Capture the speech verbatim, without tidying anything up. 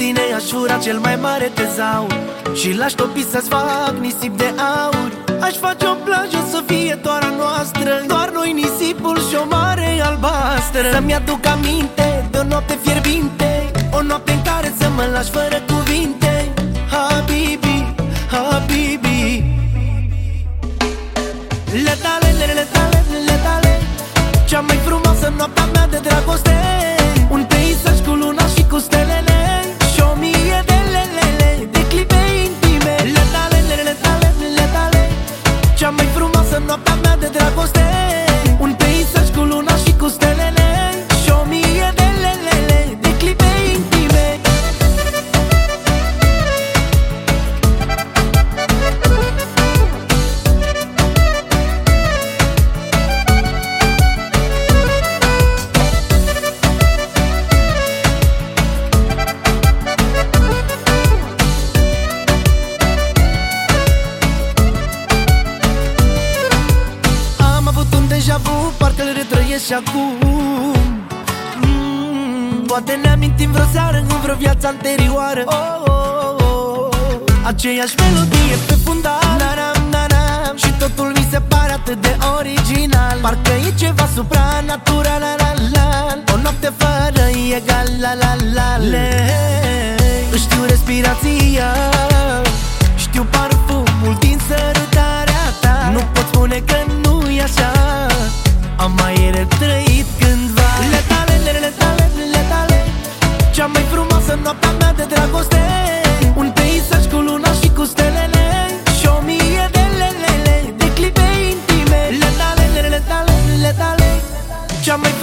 tine aș fura cel mai mare tezaur și l-aș topi să-ți fac nisip de aur. Aș face o plajă să fie doar a noastră, doar noi, nisipul și o mare albastră. Să-mi aduc aminte de o noapte fierbinte, o noapte în care să mă lași fără cuvinte. Habibi, habibi, le tale, le tale, le tale, cea mai frumoasă noaptea mea de dragoste. Un peisaj cu luna și cu stelele și o mie de lelele, de clipe intime. Le tale, le tale, le tale, cea mai frumoasă noaptea mea de dragoste. Un peisaj cu luna și cu stelele și o mie de lelele, de clipe intime. Parcă-l retrăiesc și acum. mm, Poate ne amintim vreo seară în vreo viață anterioară. oh, oh, oh, oh. Aceeași melodie pe fundal, na-nam, na-nam, și totul mi se pare atât de original. Parcă e ceva supranatural, la, la, la. O noapte fără egal, la, la, la, le. Știu respirația, știu parfumul din sărutarea ta. Nu pot spune că nu-i așa, am mai retrăit cândva. Le tale, le tale, le tale, cea mai frumoasă noaptea mea de dragoste. Un peisaj cu luna și cu stelele și o mie de lelele, de clipe intime. Le tale, le tale, le tale, cea mai